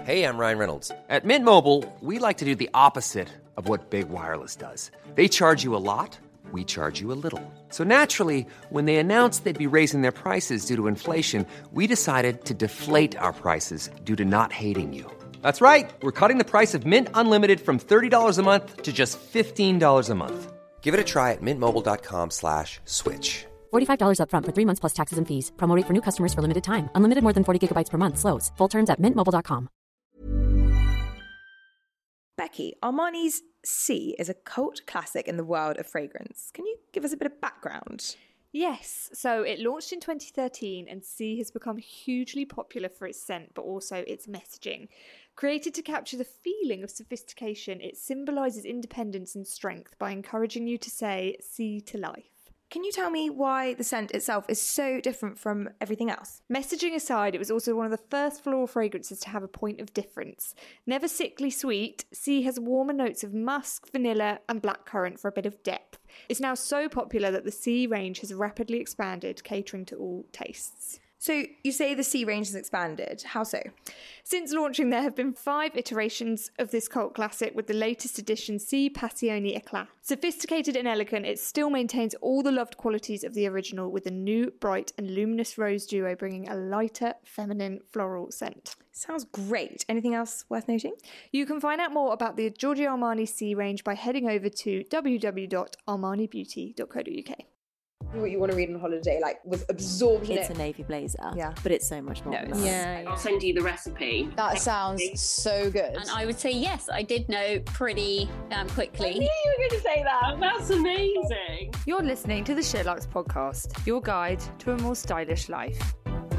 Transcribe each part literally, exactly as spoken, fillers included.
Hey, I'm Ryan Reynolds. At Mint Mobile, we like to do the opposite of what Big Wireless does. They charge you a lot, we charge you a little. So naturally, when they announced they'd be raising their prices due to inflation, we decided to deflate our prices due to not hating you. That's right. We're cutting the price of Mint Unlimited from thirty dollars a month to just fifteen dollars a month. Give it a try at mintmobile.com slash switch. forty-five dollars up front for three months plus taxes and fees. Promo rate for new customers for limited time. Unlimited more than forty gigabytes per month. Slows full terms at mint mobile dot com. Becky, Armani's C is a cult classic in the world of fragrance. Can you give us a bit of background? Yes, so it launched in twenty thirteen and C has become hugely popular for its scent but also its messaging. Created to capture the feeling of sophistication, it symbolises independence and strength by encouraging you to say C to life. Can you tell me why the scent itself is so different from everything else? Messaging aside, it was also one of the first floral fragrances to have a point of difference. Never sickly sweet, C has warmer notes of musk, vanilla and blackcurrant for a bit of depth. It's now so popular that the C range has rapidly expanded, catering to all tastes. So you say the C range has expanded. How so? Since launching, there have been five iterations of this cult classic, with the latest edition C Passione Eclat. Sophisticated and elegant, it still maintains all the loved qualities of the original, with a new, bright and luminous rose duo bringing a lighter, feminine floral scent. Sounds great. Anything else worth noting? You can find out more about the Giorgio Armani C range by heading over to w w w dot armani beauty dot co dot u k. What you want to read on holiday, like, was absorbed in It's it. a navy blazer, Yeah. but it's so much more. No, than that. Yeah, I'll send you the recipe. That sounds so good. And I would say yes, I did know pretty um, quickly. I knew you were going to say that. That's amazing. You're listening to the SheerLuxe podcast, your guide to a more stylish life.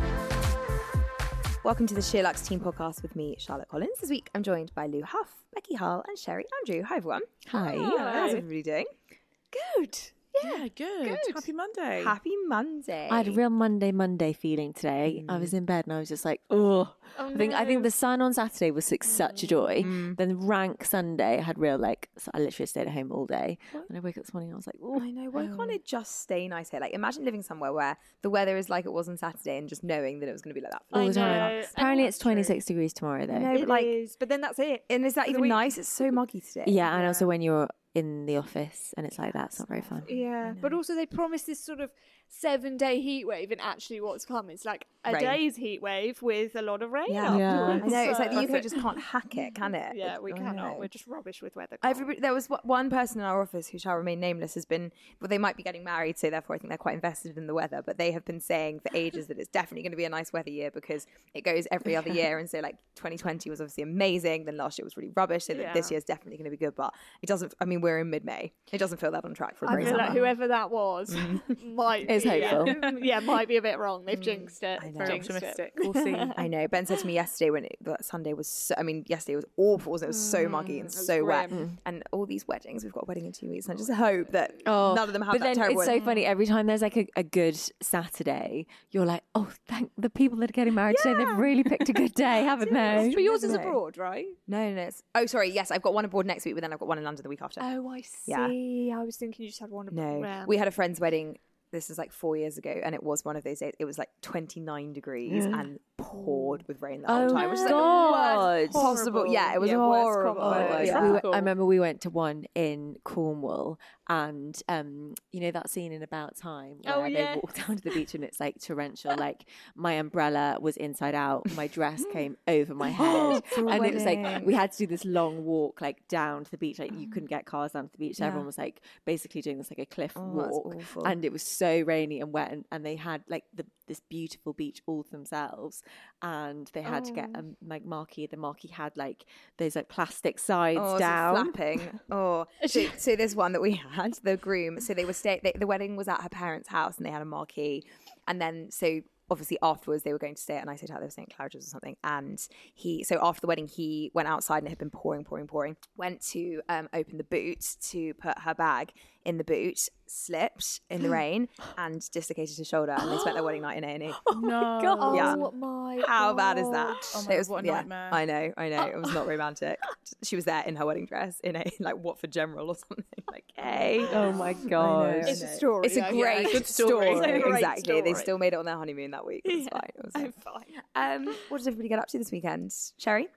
Welcome to the SheerLuxe Team Podcast with me, Charlotte Collins. This week I'm joined by Lou Huff, Becky Hull and Sherry Andrew. Hi everyone. Hi. How's everybody doing? Good. Yeah, good. Good. Happy Monday. Happy Monday. I had a real Monday Monday feeling today. I was in bed and I was just like, oh. Oh, I think I think no. the sun on Saturday was like, such a joy. Mm. Then rank Sunday, I had real like. So I literally stayed at home all day. And I woke up this morning, and I was like, oh. I know. Why can't it just stay nice here? Like, imagine living somewhere where the weather is like it was on Saturday and just knowing that it was going to be like that for All I the time. know. Apparently, Oh, it's that's true. twenty-six degrees tomorrow though. No, It but like, is, but then that's it. and is that for the even week. nice? It's so muggy today. Yeah, and also when you're in the office and it's like that, it's not very fun. Yeah, but also they promised this sort of seven-day heat wave, and actually what's come is like a Rain. day's heat wave with a lot of rain Yeah. Yeah. I afterwards. know. It's like the U K So- just can't hack it, can it? Yeah, It- we I cannot. know. We're just rubbish with weather. can't we? Everybody, there was w- one person in our office who shall remain nameless has been, well, they might be getting married, so therefore I think they're quite invested in the weather, but they have been saying for ages that it's definitely going to be a nice weather year because it goes every other year. And so like twenty twenty was obviously amazing. Then last year was really rubbish. So that this Yeah. year is definitely going to be good, but it doesn't, I mean, we're in mid-May. It doesn't feel that on track for a I great feel like summer. whoever that was might Is be, hopeful. Yeah, yeah, might be a bit wrong. They've jinxed it. I know. Very Very jinxed optimistic. it. We'll see. I know. Ben said to me yesterday when it, that Sunday was so, I mean, yesterday was awful, wasn't it? It was so muggy and it was so wet. grim. And all these weddings, we've got a wedding in two weeks. And I just hope that Oh, none of them have but that then terrible it's so wedding. funny. Every time there's like a, a good Saturday, you're like, oh, thank the people that are getting married today. They've really picked a good day, haven't they? But yours is No. abroad, right? No, no, no. It's, oh, sorry. Yes, I've got one abroad next week, but then I've got one in London the week after. Oh, I Yeah. see. I was thinking you just had one abroad. No, Yeah. we had a friend's wedding. This is like four years ago, and it was one of those days. It was like twenty-nine degrees and poured with rain the whole Oh, time, which is like God. the worst possible. Horrible. Yeah, it was Yeah, worst horrible. combo. Oh, Yeah. we were- Tropical. I remember we went to one in Cornwall, and um, you know that scene in About Time where Oh, they yeah. walk down to the beach and it's like torrential. Like my umbrella was inside out, my dress came over my head, For a and it was like wedding. we had to do this long walk like down to the beach. Like you couldn't get cars down to the beach. So Yeah. everyone was like basically doing this like a cliff Oh, that's walk, awful. and it was so rainy and wet, and, and they had like the this beautiful beach all to themselves, and they had to get Oh. a like marquee. The marquee had like those like plastic sides Oh, down. so flapping. Oh, so, so there's one that we had, the groom. So they were stay. They, the wedding was at her parents' house, and they had a marquee. And then so obviously afterwards they were going to stay at a nice hotel. They were staying at Claridge's or something. And he, so after the wedding, he went outside and it had been pouring, pouring, pouring. Went to um, open the boot to put her bag in the boot, slipped in the rain, and dislocated his shoulder. And they spent their wedding night in A and E. No. Oh Yeah. my How bad is that? God. Oh my It was, God, what a yeah, nightmare. I know, I know. It was not romantic. She was there in her wedding dress in a like Watford General or something. Like, hey. Oh my I know, god! I It's a know. story, It's a yeah, great yeah. good story. story. It's a great Exactly. They story. still made it on their honeymoon that week. It was fine. It was I'm fine. fine. Um, what did everybody get up to this weekend? Sherry?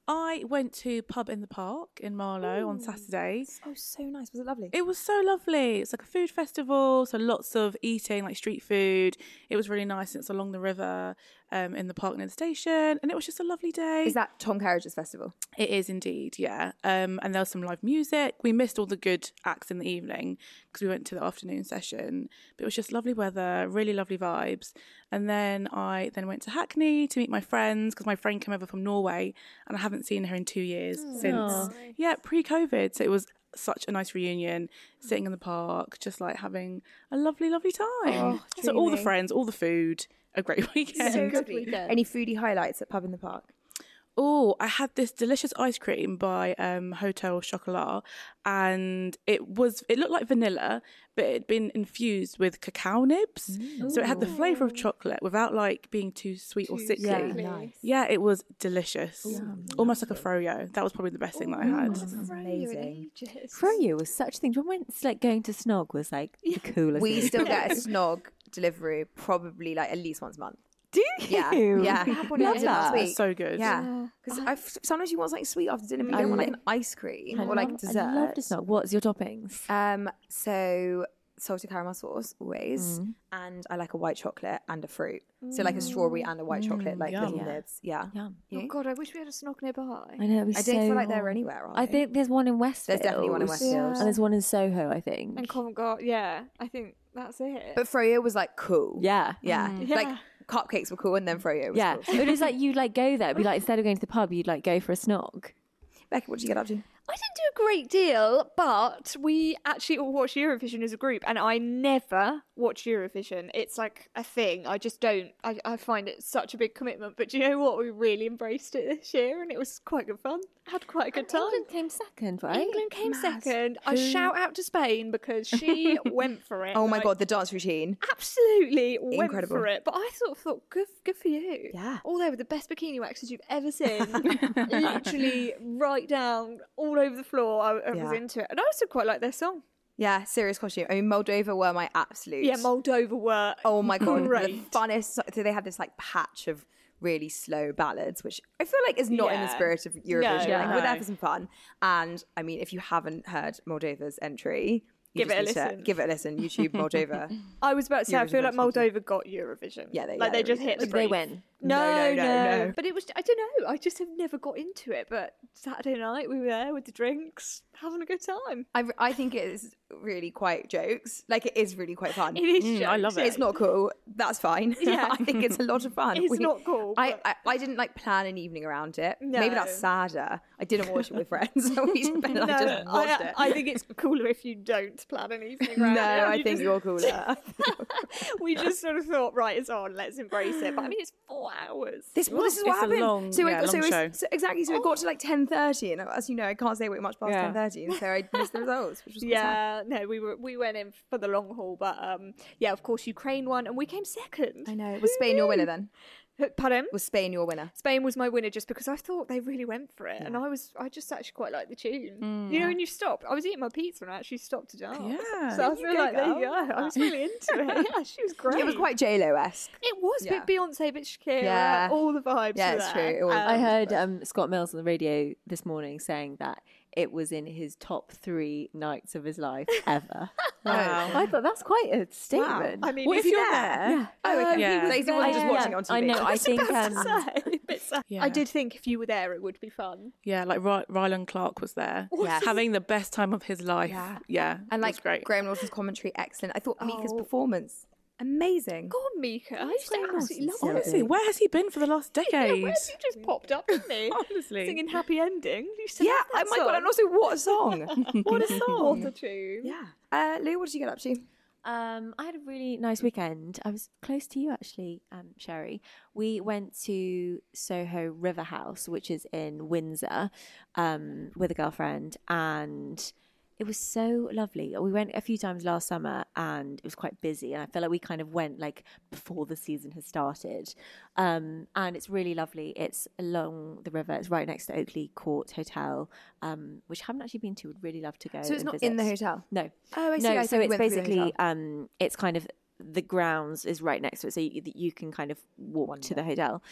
I went to Pub in the Park in Marlow on Saturday. Oh, so nice. Was it lovely? It was so lovely. It's like a food festival, so lots of eating, like street food. It was really nice. It's along the river um, in the park near the station, and it was just a lovely day. Is that Tom Carriage's festival? It is indeed, yeah. Um, and there was some live music. We missed all the good acts in the evening because we went to the afternoon session. But it was just lovely weather, really lovely vibes. And then I then went to Hackney to meet my friends because my friend came over from Norway and I haven't seen her in two years Oh, since, nice. yeah, pre-COVID. So it was such a nice reunion, sitting in the park, just like having a lovely, lovely time. Oh, so all the dreamy. friends, all the food, a great weekend. So lovely. Any foodie highlights at Pub in the Park? Oh, I had this delicious ice cream by um, Hotel Chocolat, and it was it looked like vanilla, but it'd been infused with cacao nibs, so it had the flavour of chocolate without like being too sweet or sickly. Yeah, nice. Yeah, it was delicious, almost like a froyo. That was probably the best thing that I had. Amazing. Froyo was such a thing. When it's like going to Snog was like the coolest We thing. still get a snog delivery probably like at least once a month. Do you? Yeah, yeah. Love We did last that. week. That's so good. Yeah, because I sometimes you want something sweet after dinner, but you I don't want like li- an ice cream I or like love- dessert. I love the Snog. What's your toppings? Um, so salted caramel sauce always, Mm. and I like a white chocolate and a fruit. So like a strawberry and a white chocolate, like Yum. little Yeah. nibs. Yeah. Yum. Oh You? God, I wish we had a snog nearby. I know. It'd be I don't so feel like they're hot. anywhere. Are I they? think there's one in Westfield. There's definitely one in Westfield. And there's one in Soho, I think. And Covent Garden, yeah, I think that's it. But Froyo was like cool. yeah. Yeah. Yeah. Like cupcakes were cool, and then Froyo was Yeah. cool. But it's like you'd like go there, it'd be like instead of going to the pub, you'd like go for a Snog. Becky, what did you get up to? I didn't do a great deal, but we actually all watched Eurovision as a group, and I never watch Eurovision. It's like a thing. I just don't. I, I find it such a big commitment. But do you know what? We really embraced it this year, and it was quite good fun. Had quite a good time. England came second, right? England came second. I shout out to Spain because she went for it. Oh my like, god, the dance routine. absolutely went Incredible. for it. But I thought, thought good, good for you. Yeah. All there with the best bikini waxes you've ever seen. Literally right down all over the floor. I, I Yeah. was into it, and I also quite like their song. Yeah, serious costume. I mean, Moldova were my absolute. Yeah, Moldova were. Oh my god, great. the funnest. So they had this like patch of really slow ballads, which I feel like is not in the Yeah. spirit of Eurovision. No, like, we're there no. for some fun. And I mean, if you haven't heard Moldova's entry, you Give just it a need to listen. give it a listen. YouTube Moldova. I was about to say, I Eurovision feel like Voice Moldova got Eurovision. Yeah, they- like yeah, they they just really hit the did. Did they brief. win? No, No, no, no, no. But it was, I don't know. I just have never got into it. But Saturday night, we were there with the drinks, having a good time. I, I think it is really quite jokes. Like it is really quite fun. It is. Mm, I love jokes. it. It's not cool. That's fine. Yeah. I think it's a lot of fun. It's not cool, I, but- I I didn't like plan an evening around it. Maybe No. that's sadder. I didn't watch it with friends. So we spent, I just No, watched I, it. I think it's cooler if you don't plan an evening around no, it. I You think just- you're cooler. we just sort of thought, right, it's on, let's embrace it. But I mean, it's four hours. This, well, this is what It's a happened. long- so, yeah, it, so, long it show. was, so exactly. So it got to like ten thirty, and as you know, I can't stay awake much past Yeah. ten thirty, and so I missed the results, which was quite sad. Yeah, no, we were we went in for the long haul, but um, yeah, of course, Ukraine won, and we came second. I know. Was Spain your winner then? Pardon? Was Spain your winner? Spain was my winner just because I thought they really went for it, and I was I just actually quite liked the tune. You know, when you stop, I was eating my pizza and I actually stopped to dance. Yeah. so I You feel go, like there you girl. go. I was really into it. Yeah, she was great. It was quite J Lo esque. It was Yeah. a bit Beyonce, a bit Shakira, Yeah. all the vibes. Yeah, were it's there. true. It was- I Um, heard um, Scott Mills on the radio this morning saying that it was in his top three nights of his life ever. Wow. I thought that's quite a statement. I mean, What if if you you're there? Yeah. Oh, okay. Yeah. So he wasn't just I- watching yeah, it on T V. I know. I think um, Yeah. I did think if you were there, it would be fun. Yeah, like Ry- Rylan Clark was there, Yes. having the best time of his life. Yeah. Yeah, And it like was great. Graham Norton's commentary, excellent. I thought Mika's Oh. performance, amazing. Go on, Mika. I used to Graham absolutely Norton's love it. Honestly, where has he been for the last Yeah, decade? where has he just popped up, didn't he? Honestly. Singing Happy Ending. You used to Yeah, love oh that my god, and also what a song. What a song. song. What a tune. Yeah. Uh, Lou, what did you get up to? Um, I had a really nice weekend. I was close to you actually, um, Sherry. We went to Soho River House, which is in Windsor, um, with a girlfriend, and it was so lovely. We went a few times last summer and it was quite busy, and I feel like we kind of went like before the season has started. Um, and it's really lovely. It's along the river. It's right next to Oakley Court Hotel, um, which I haven't actually been to. Would really love to go. So it's and not visit. in the hotel? No. Oh, I see. No, I so thought you it's went through the basically hotel. um, it's kind of the grounds is right next to it, so you, you can kind of walk Wonder. to the hotel.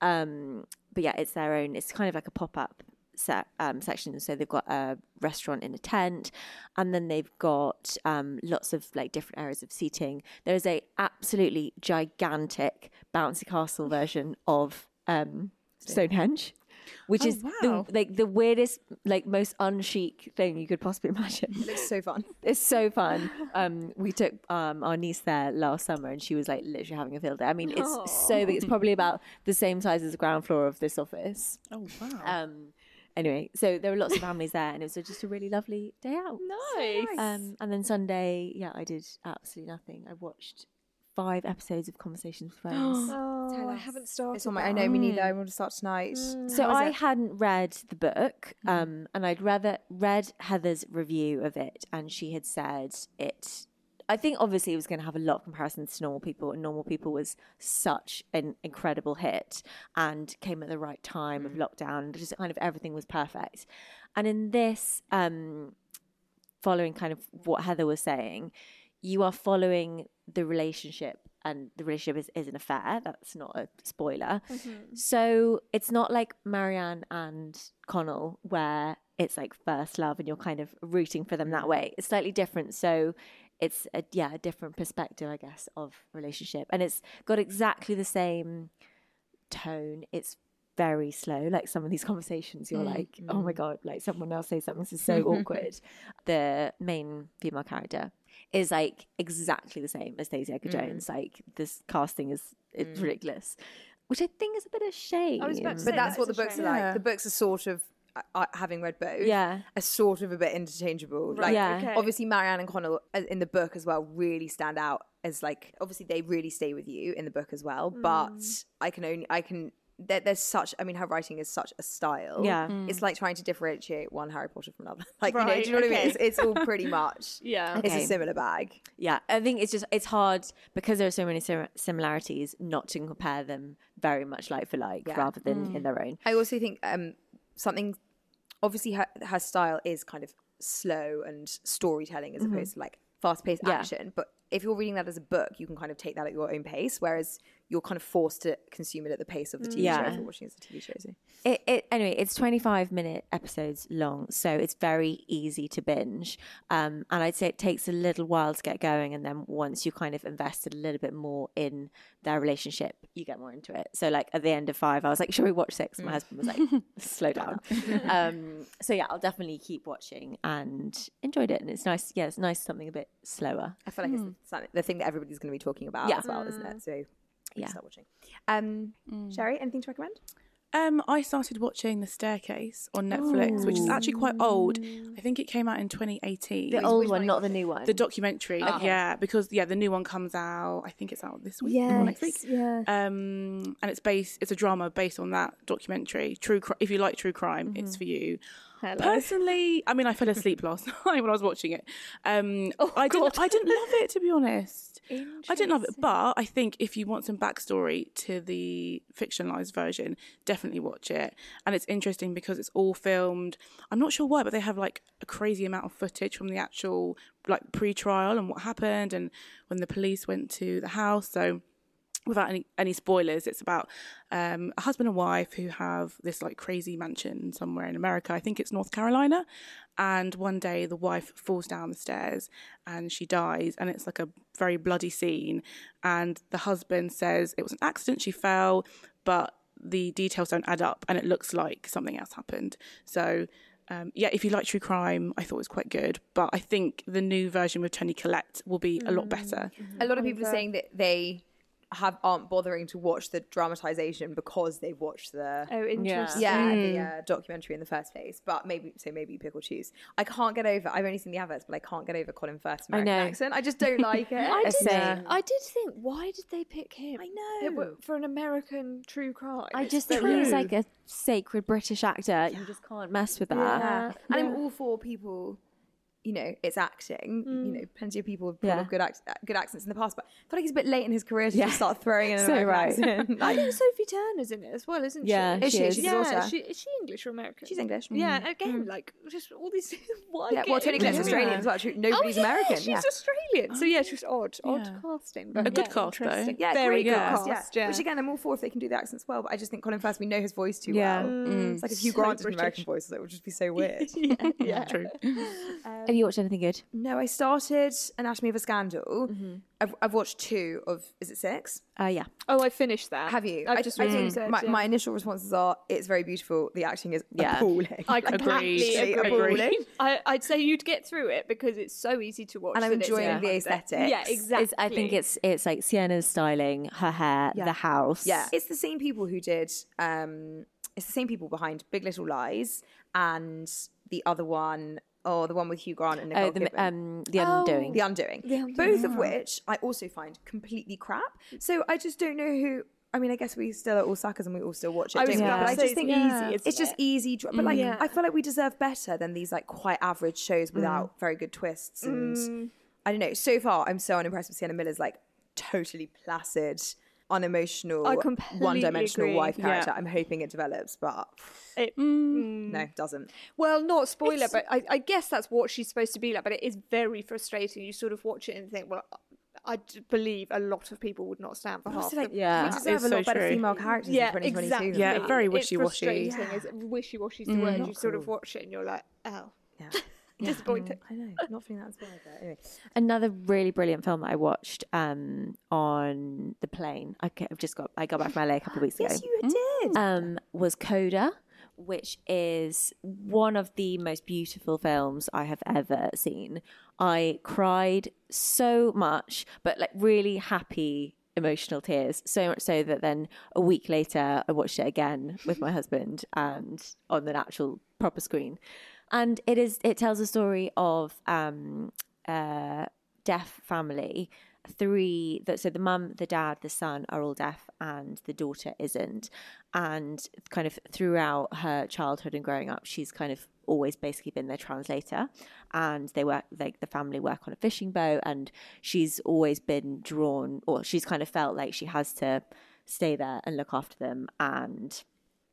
Um, but yeah, it's their own. It's kind of like a pop up set um, section. So they've got a restaurant in a tent, and then they've got um, lots of like different areas of seating. There's a absolutely gigantic bouncy castle version of um, Stonehenge. Which oh, is wow. the, like the weirdest, like most unchic thing you could possibly imagine. It looks so fun. It's so fun. Um, we took um, our niece there last summer, and she was like literally having a field day. I mean, it's Aww. so big. It's probably about the same size as the ground floor of this office. Oh wow. Um, anyway, so there were lots of families there, and it was just a really lovely day out. Nice. Um, and then Sunday, yeah, I did absolutely nothing. I watched five episodes of Conversations with Friends. Oh, I haven't started. It's on my. I know me neither. I want to start tonight. Mm. So I it? hadn't read the book, um, and I'd rather read Heather's review of it, and she had said it. I think obviously it was going to have a lot of comparisons to Normal People, and Normal People was such an incredible hit and came at the right time mm. of lockdown. Just kind of everything was perfect. And in this, um, following kind of what Heather was saying, you are following the relationship, and the relationship is, is an affair. That's not a spoiler. Mm-hmm. So it's not like Marianne and Connell where it's like first love and you're kind of rooting for them that way. It's slightly different. So it's a, yeah, a different perspective, I guess, of relationship. And it's got exactly the same tone. It's very slow. Like some of these conversations, you're mm, like, mm. oh my God, like someone else say something. This is so awkward. The main female character is like exactly the same as Stacey Edgar Jones. Mm. Like this casting is it's mm. ridiculous, which I think is a bit of shame. I was about to say, but that's what the books shame. are like. Yeah. The books are sort of, uh, having read both, yeah, are sort of a bit interchangeable. Right. Like, yeah. okay. Obviously, Marianne and Connell in the book as well really stand out as like, obviously they really stay with you in the book as well. Mm. But I can only, I can. There, there's such, I mean, her writing is such a style. Yeah. Mm. It's like trying to differentiate one Harry Potter from another. Like, right, you know, do you know okay. what I mean? It's, it's all pretty much, yeah. It's okay. a similar bag. Yeah. I think it's just, it's hard because there are so many sim- similarities not to compare them very much like for like yeah. rather than mm. in their own. I also think um, something, obviously her, her style is kind of slow and storytelling as mm-hmm. opposed to like fast-paced yeah. action. But if you're reading that as a book, you can kind of take that at your own pace, whereas you're kind of forced to consume it at the pace of the T V yeah. show if you're watching it as a T V show. So. It, it, anyway, it's twenty-five minute episodes long, so it's very easy to binge. Um, and I'd say it takes a little while to get going, and then once you kind of invested a little bit more in their relationship, you get more into it. So like at the end of five, I was like, should we watch six? My mm. husband was like, slow down. um, so yeah, I'll definitely keep watching and enjoyed it. And it's nice. Yeah, it's nice something a bit slower. I feel like mm. it's the thing that everybody's going to be talking about yeah. as well, isn't it? So yeah, start watching. Um, mm. Sherry, anything to recommend? Um, I started watching The Staircase on Netflix, Ooh. which is actually quite old. I think it came out in twenty eighteen. The old one, not the new one. The documentary, oh. yeah, because yeah, the new one comes out. I think it's out this week yes, or next week. Yeah. Um, and it's based. It's a drama based on that documentary. True. If you like true crime, mm-hmm. it's for you. Hello. Personally, I mean, I fell asleep last night when I was watching it. Um, oh, I God. didn't. I didn't love it, to be honest. I didn't love it, but I think if you want some backstory to the fictionalized version, definitely watch it. And it's interesting because it's all filmed. I'm not sure why, but they have like a crazy amount of footage from the actual like pre-trial and what happened and when the police went to the house. So without any, any spoilers, it's about um, a husband and wife who have this like crazy mansion somewhere in America. I think it's North Carolina. And one day the wife falls down the stairs and she dies. And it's like a very bloody scene. And the husband says it was an accident, she fell, but the details don't add up and it looks like something else happened. So Um, yeah, if you like true crime, I thought it was quite good. But I think the new version with Toni Collette will be a lot better. Mm-hmm. A lot of people are saying that they have aren't bothering to watch the dramatization because they've watched the oh interesting yeah mm. the uh, documentary in the first place. But maybe so maybe pick or choose. I can't get over. I've only seen the adverts, but I can't get over Colin Firth's American accent. I just don't like it. I did. Yeah. I did think, why did they pick him? I know it, for an American true crime. I just think he's like a sacred British actor. Yeah. You just can't mess with that. Yeah. Yeah. And I'm all for people. You know, it's acting. Mm. You know, plenty of people have pulled Yeah. off good ac- good accents in the past, but I feel like he's a bit late in his career to Yeah. just start throwing in an So American right. accent. Like, I think Sophie Turner's in it as well, isn't Yeah, she? Is she? she is. She's yeah, also. she, is she English or American? She's English. Yeah, Mm. again, Mm. like just all these. Why Yeah, well, Toni Collette's Yeah. Australian as well. True, Nobody's oh, yeah, American. She's yeah. Australian. brilliant. So yeah, just odd, odd Yeah. casting, but A good yeah, cast, though. interesting. Yeah, very great good cast, cast. yeah. Yeah. Which again, I'm all for if they can do the accents well, but I just think Colin Firth, we know his voice too Yeah. well. Mm. It's like if Hugh So Grant did an British. American voice, it would just be so weird. yeah, yeah. True. Um, Have you watched anything good? No, I started Anatomy of a Scandal. Mm-hmm. I've, I've watched two of, is it six? Uh, yeah. Oh, I finished that. Have you? I I just I recently think said, my, yeah. my initial responses are, it's very beautiful. The acting is Yeah. appalling. I completely Agreed. agree. Appalling. I, I'd say you'd get through it because it's so easy to watch. And I'm that it's enjoying so the fun. aesthetics. Yeah, exactly. It's, I think it's it's like Sienna's styling, her hair, Yeah. the house. Yeah, it's the same people who did. Um, it's the same people behind Big Little Lies and the other one, oh, the one with Hugh Grant and Nicole Oh, the Kidman. um, the Undoing. The Undoing. The Undoing. Both of which I also find completely crap. So I just don't know who. I mean, I guess we still are all suckers and we all still watch it. I was don't we? gonna But I say just it's think easy, yeah. isn't it's just it? easy. dr- But like, Yeah. I feel like we deserve better than these like quite average shows without very good twists. And I don't know. So far, I'm so unimpressed with Sienna Miller's like totally placid, unemotional, I completely one-dimensional agree. wife character. Yeah. I'm hoping it develops, but It, no, it doesn't. well, not spoiler, but I, I guess that's what she's supposed to be like. But it is very frustrating. You sort of watch it and think, well, I d- believe a lot of people would not stand for half. Also, like, the, Yeah. we That deserve is a lot so better true. female characters yeah, in twenty twenty-two. exactly. than Yeah, that. very It's wishy-washy. frustrating. It's wishy-washy is the word. You sort of watch it and you're like, oh, Yeah. disappointed. I know, not feeling that inspired there. Anyway, Another really brilliant film that I watched um, on the plane. I ca- I've just got I got back from L A a couple of weeks ago. yes, you did. um, was Coda, which is one of the most beautiful films I have ever seen. I cried so much, but like really happy, emotional tears. So much so that then a week later, I watched it again with my husband and on the actual proper screen. And it is it tells a story of um, a deaf family. Three, so the mum, the dad, the son are all deaf, and the daughter isn't. And kind of throughout her childhood and growing up, she's kind of always basically been their translator. And they work, like the family work on a fishing boat, and she's always been drawn, or she's kind of felt like she has to stay there and look after them. And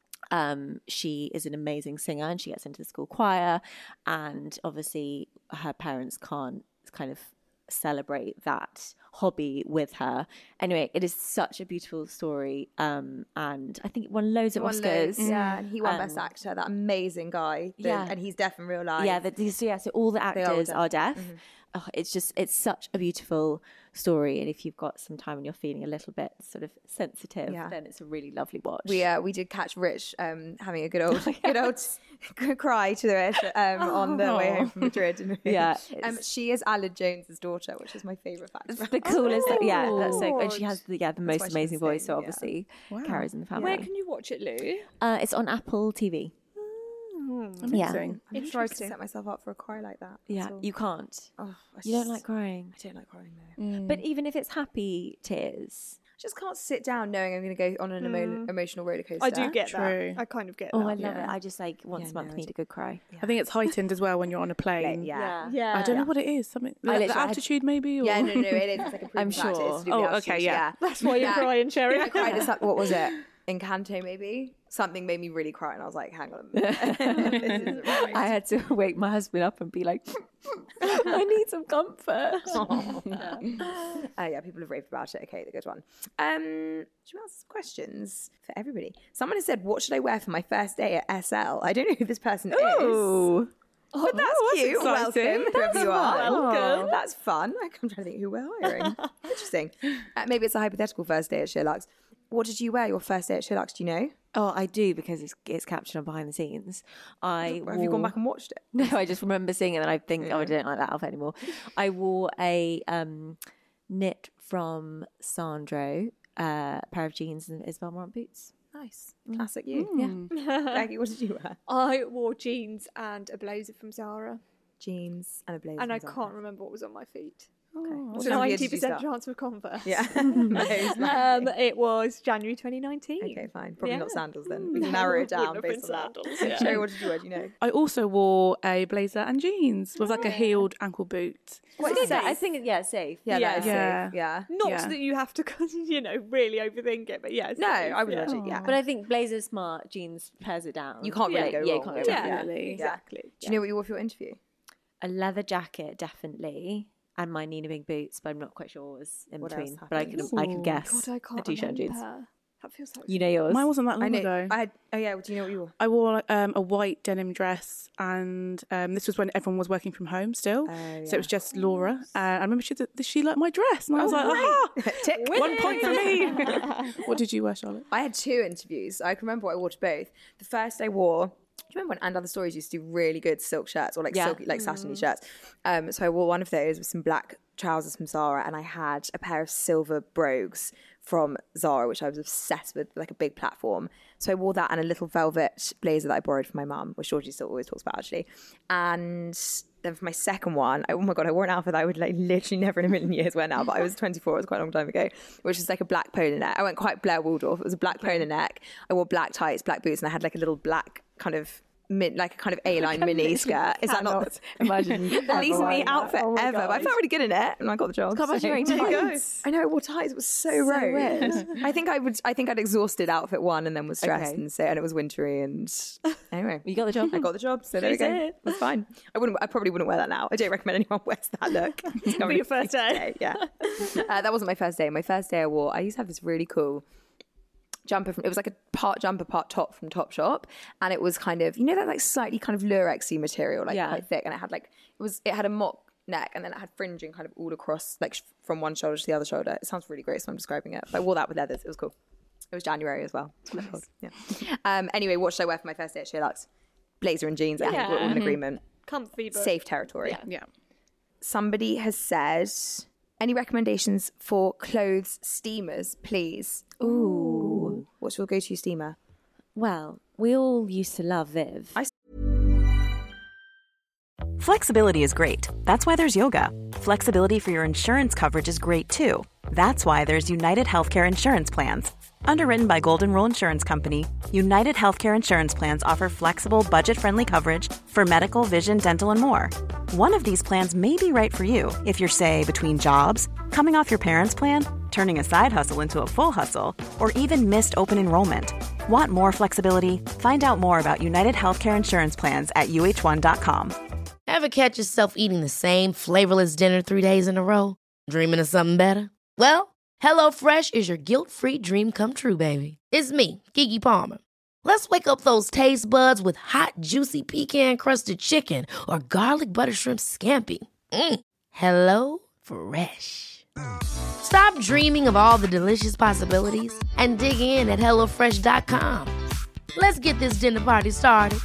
um, she is an amazing singer, and she gets into the school choir. And obviously, her parents can't kind of celebrate that hobby with her. Anyway, it is such a beautiful story, um, and I think it won loads of Won Oscars. loads, yeah, and he won Best Um, Actor. That amazing guy. the- yeah. and he's deaf in real life. Yeah, the, so yeah, so all the They are all actors deaf. are deaf. Mhm. Oh, it's just it's such a beautiful story, and if you've got some time and you're feeling a little bit sort of sensitive, Yeah. then it's a really lovely watch. We uh, we did catch Rich um, having a good old good old cry to it um, on the way home from Madrid. didn't we? Yeah, um, it's- she is Alan Jones's daughter, which is my favourite fact. It's the coolest. yeah, that's so. And she has the yeah the why most she's amazing voice, so insane, yeah. obviously Wow. carries in the family. Where can you watch it, Lou? Uh, it's on Apple T V. Yeah. Amazing. I'm not sure I could set myself up for a cry like that. Yeah, at all. you can't. Oh, I You don't just- like crying. I don't like crying though. But even if it's happy tears, I just can't sit down knowing I'm going to go on an emo- emotional roller coaster. I do get True. that. I kind of get oh, that. I love yeah. it. I just like once Yeah, a month no, I need a good cry. I think it's heightened as well when you're on a plane. Yeah. Yeah. I don't know what it is. Something I the, literally- the I had- altitude maybe. Or? Yeah, no, no, it is. It's like a I'm proven fact. sure. It's to do Oh, with the okay, altitude, yeah. That's why you're Yeah. crying, Sherry. I cried at some- what was it? Encanto, maybe? Something made me really cry, and I was like, hang on a minute. This isn't right. I had to wake my husband up and be like, I need some comfort. Uh, yeah, people have raved about it. Okay, the good one. Um, should we ask some questions for everybody? Someone has said, what should I wear for my first day at S L? I don't know who this person is. Oh, But that's that's cute. exciting. Welcome, whoever That's you are. welcome. That's fun. I'm trying to think who we're hiring. Interesting. Uh, maybe it's a hypothetical first day at Sherlock's. What did you wear your first day at Sherlock's? Do you know? oh, I do because it's it's captured on behind the scenes. I Or have you gone wore- back and watched it? No, I just remember seeing it and I think, oh, I don't like that outfit anymore. I wore a um, knit from Sandro, uh, pair of jeans and Isabel Marant boots. Nice. Classic you. Yeah. Jackie, what did you wear? I wore jeans and a blazer from Zara, Jeans and a blazer. and I from Zara. can't remember what was on my feet. Okay. What It's time of year ninety did you percent start? chance of Converse. Yeah. um, it was January twenty nineteen. Okay, fine. Probably not Yeah. sandals then. We No, can narrow it down wouldn't have based been on that. sandals, yeah. Sherry, what did you wear? Do you know? I also wore a blazer and jeans with like a heeled ankle boot. Quite Quite safe. safe. I think, yeah, safe. Yeah, that is Yeah. safe. Yeah. Not Yeah. that you have to, you know, really overthink it, but yeah. No, safe, I would yeah. imagine, yeah. But I think blazer's smart, jeans pairs it down. You can't really yeah, go yeah, wrong. You can't with go it. wrong. Definitely. Exactly. Do you know what you wore for your interview? A leather jacket, definitely, and my Nina Bing boots, but I'm not quite sure what was in What between. else But I can happened? I can guess God, I can't a t-shirt and jeans. remember. That feels like You know yours. Mine wasn't that I long know. ago. I had. Oh yeah. Do you know what you wore? I wore um, a white denim dress, and um, this was when everyone was working from home still. Oh, So yeah. it was just Laura. And I remember she said, she liked my dress. And I was Oh, like, great. aha! Tick. One point for me. What did you wear, Charlotte? I had two interviews. I can remember what I wore to both. The first I wore. Do you remember when And Other Stories used to do really good silk shirts or like Yeah. silky, like satiny shirts? Um, so I wore one of those with some black trousers from Zara, and I had a pair of silver brogues from Zara, which I was obsessed with, like a big platform. So I wore that and a little velvet blazer that I borrowed from my mum, which Georgie still always talks about actually. And then for my second one, I, oh my God, I wore an outfit that I would like literally never in a million years wear now, but I was twenty-four, it was quite a long time ago, which was like a black polo neck. I went quite Blair Waldorf. It was a black polo neck. I wore black tights, black boots, and I had like a little black kind of Min, like a kind of A-line mini skirt. Is that not imagine the least me outfit Oh my ever? But I God. felt really good in it, and I got the job. Can't imagine so- wearing There you go. tights. I know I wore tights. It was so, rogue. weird. I think I would. I think I'd exhausted outfit one, and then was stressed, Okay. and so and it was wintry, and anyway, You got the job. I got the job. So there we She go. did. That's fine. I wouldn't. I probably wouldn't wear that now. I don't recommend anyone wears that look. For your first day. Yeah. Uh, that wasn't my first day. My first day I wore. I used to have this really cool jumper from, it was like a part jumper part top from Topshop, and it was kind of, you know, that like slightly kind of lurexy material, like Yeah. quite thick, and it had like, it was it had a mock neck, and then it had fringing kind of all across, like sh- from one shoulder to the other shoulder. It sounds really great, so I'm describing it. But I wore that with leathers. It was cool. It was January as well. It's quite cold. Yeah. Um. Anyway, what should I wear for my first day at Sheerluxe? Blazer and jeans. I think we're all in agreement. comfy, but Safe territory. Yeah. Yeah. Somebody has said, any recommendations for clothes steamers, please? Ooh. What's your go-to steamer? Well, we all used to love Viv. I- Flexibility is great. That's why there's yoga. Flexibility for your insurance coverage is great too. That's why there's United Healthcare Insurance Plans. Underwritten by Golden Rule Insurance Company, United Healthcare Insurance Plans offer flexible, budget-friendly coverage for medical, vision, dental, and more. One of these plans may be right for you if you're, say, between jobs, coming off your parents' plan, turning a side hustle into a full hustle, or even missed open enrollment. Want more flexibility? Find out more about United Healthcare Insurance Plans at U H one dot com. Ever catch yourself eating the same flavorless dinner three days in a row? Dreaming of something better? Well, HelloFresh is your guilt-free dream come true, baby. It's me, Keke Palmer. Let's wake up those taste buds with hot, juicy pecan-crusted chicken or garlic butter shrimp scampi. Mm. Hello Fresh. Stop dreaming of all the delicious possibilities and dig in at hello fresh dot com. Let's get this dinner party started.